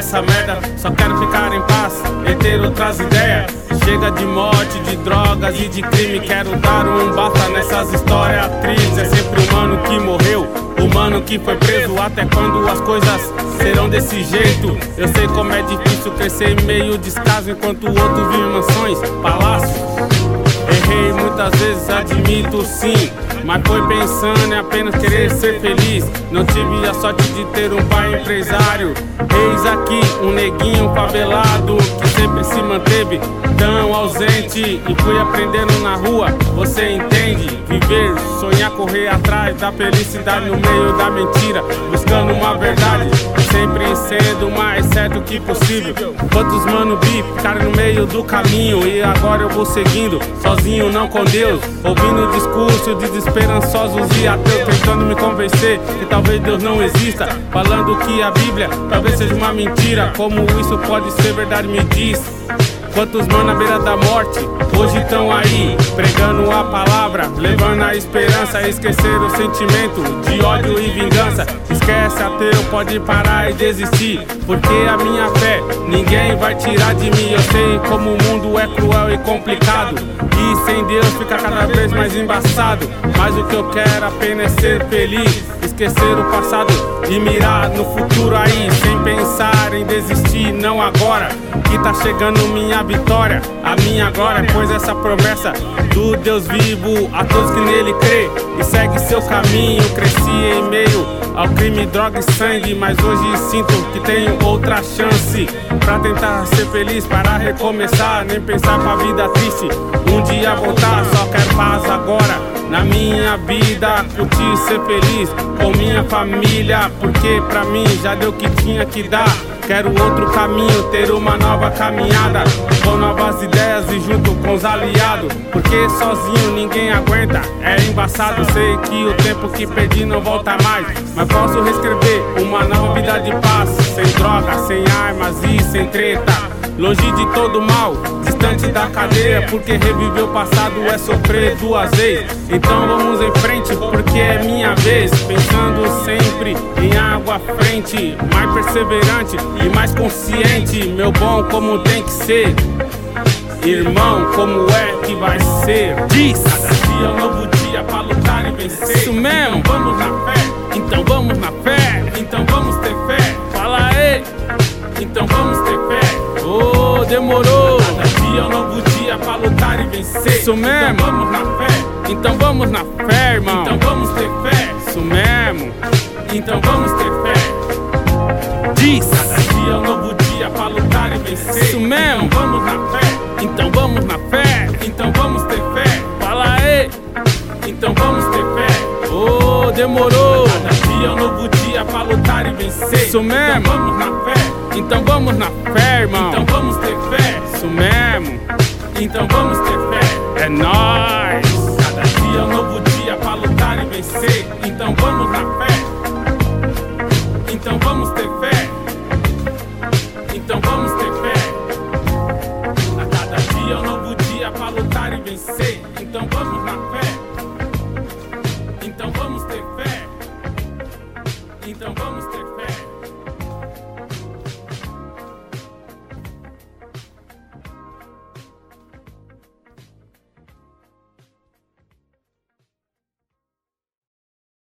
essa merda. Só quero ficar em paz e ter outras ideias. Chega de morte, de drogas e de crime. Quero dar um basta nessas histórias tristes. É sempre o mano que morreu, o mano que foi preso. Até quando as coisas serão desse jeito? Eu sei como é difícil crescer em meio descaso, enquanto o outro vive em mansões, palácios. Errei muitas vezes, admito sim, mas foi pensando em apenas querer ser feliz. Não tive a sorte de ter um pai empresário. Eis aqui um neguinho favelado que sempre se manteve tão ausente. E fui aprendendo na rua, você entende? Viver, sonhar, correr atrás da felicidade no meio da mentira, buscando uma verdade, sempre sendo o mais certo que possível. Quantos mano bi ficaram no meio do caminho, e agora eu vou seguindo, sozinho não com Deus, ouvindo discurso de desesperançosos e ateus, tentando me convencer que talvez Deus não exista, falando que a Bíblia talvez seja uma mentira. Como isso pode ser verdade, me diz? Quantos mano à beira da morte hoje estão aí, pregando a palavra, levando a esperança, esquecer o sentimento de ódio e vingança. Esquece, ateu, pode parar e desistir, porque a minha fé ninguém vai tirar de mim. Eu sei como o mundo é cruel e complicado, e sem Deus fica cada vez mais embaçado. Mas o que eu quero apenas é ser feliz, esquecer o passado e mirar no futuro aí, sem pensar em desistir, não agora, que tá chegando minha vitória, a minha glória. Pois essa promessa do Deus vivo a todos que nele crê e segue seu caminho. Cresci em meio ao crime, droga e sangue, mas hoje sinto que tenho outra chance pra tentar ser feliz, para recomeçar, nem pensar pra vida triste um dia voltar. Só quero paz agora na minha vida, curtir, ser feliz com minha família, porque pra mim já deu o que tinha que dar. Quero outro caminho, ter uma nova caminhada, com novas ideias e junto com os aliados, porque sozinho ninguém aguenta, é embaçado. Sei que o tempo que perdi não volta mais, mas posso reescrever uma nova vida de paz, sem droga, sem armas e sem treta, longe de todo mal, distante da cadeia, porque reviver o passado é sofrer duas vezes. Então vamos em frente, porque é minha vez, pensando sempre em algo à frente, mais perseverante e mais consciente, meu bom, como tem que ser, irmão, como é que vai ser? Diz! Cada dia é um novo dia pra lutar e vencer. Isso mesmo! Então vamos na fé, então vamos na fé, então vamos ter fé. Fala aí! Então vamos ter fé. Oh, demorou! Cada dia é um novo dia pra lutar e vencer. Isso mesmo! Então vamos na fé, então vamos na fé, irmão. Então vamos ter fé. Isso mesmo! Então vamos ter fé. Diz! Cada dia é um novo dia pra lutar e vencer. Isso mesmo! Então vamos na fé, então vamos na fé, então vamos ter fé. Fala aí! Então vamos ter fé. Oh, demorou! Cada dia é um novo dia pra lutar e vencer. Isso mesmo! Então vamos na fé, então vamos na fé, irmão. Então vamos ter fé. Isso mesmo! Então vamos ter fé. É nóis! Cada dia é um novo dia pra lutar e vencer. Então vamos na fé. Então vamos ter fé. Então vamos ter fé. A cada dia é um novo dia pra lutar e vencer.